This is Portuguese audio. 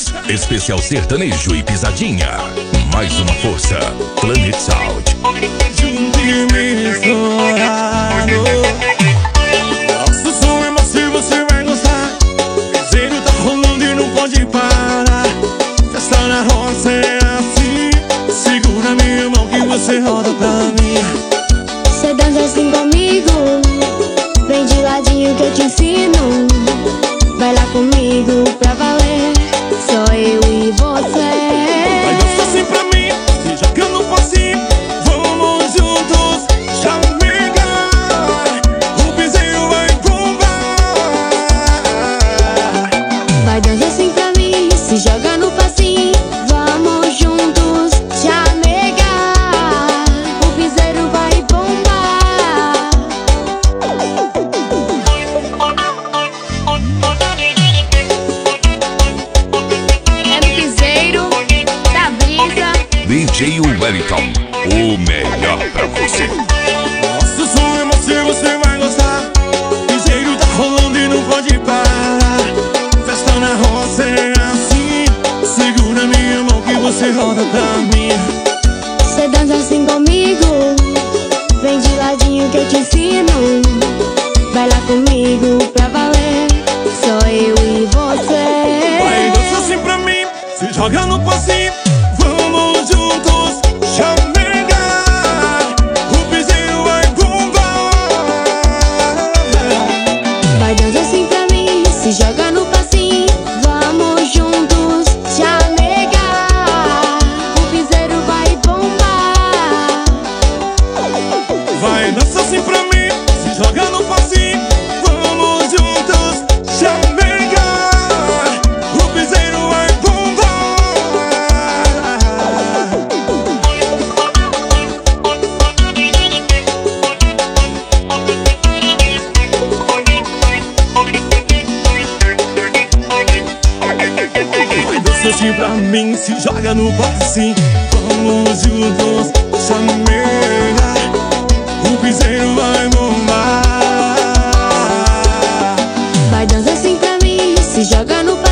Records, especial sertanejo e pisadinha. Mais uma força, Planet Sound. Junto e misturado. Nosso som é macio, você vai gostar. Piseiro tá rolando e não pode parar. Festa na roça é assim. Segura minha mão que você roda pra mim. Cê dança assim comigo, vem de ladinho que eu te ensino. Vai lá comigo pra valer, só eu e você. Vai dançar assim pra mim, se joga no passinho. Vamos juntos, chamegar. O piseiro vai bombar. Vai dançar assim pra mim, se joga no passinho. Vamos juntos, chamegar. O piseiro vai bombar. É no piseiro da brisa. DJ Wellington, o melhor pra você. Nosso som é macio, você vai gostar. Piseiro tá rolando e não pode parar. Festa na roça é assim. Segura minha mão que você roda pra mim. Cê dança assim comigo, vem de ladinho que eu te ensino. Vai lá comigo pra valer, só eu e você. Vai dançar assim pra mim, se joga no passinho. Vamos juntos, chamegar. O piseiro vai bombar. Vai dançar assim pra mim, se joga no passinho. Vamos juntos, chamegar. O piseiro vai bombar. Vai dançar assim pra mim, se joga no passinho. Vamos juntos, chamegar. O piseiro vai bombar. Vai dançar assim pra mim, se joga no passinho. Vamos juntos, chamegar. O piseiro vai bombar. Vai dançar assim pra mim, se joga no